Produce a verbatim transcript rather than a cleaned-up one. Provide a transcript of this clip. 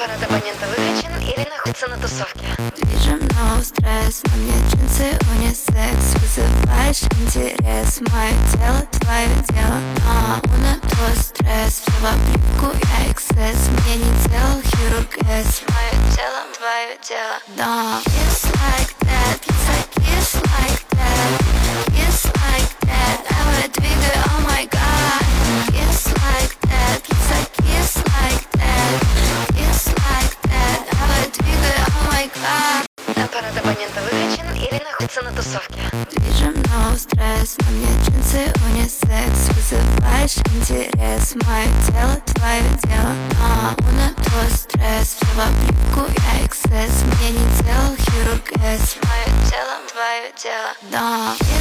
Аппарат абонента выключен или находится на тусовке. Движем, но стресс, на мне джинсы, унисекс. Вызываешь интерес, мое тело, твое дело. А, уна, то стресс, все в облипку, я эксцесс. Мне не делал хирург С. Мое тело, твое дело. Да, kiss like that, kiss like, kiss like that, kiss like that. Давай двигай, oh my god. Kiss like that, kiss like, kiss like that, kiss like that. Давай двигай, oh my god. Аппарат абонента выключен или находится на тусовке. Движем, но стресс, на мне джинсы, унисекс. Вызываешь интерес, мое тело, твое дело. А, уна, то стресс, все в облипку, я эксцесс. Мне не делал хирург С. Мое тело, твое дело. Да.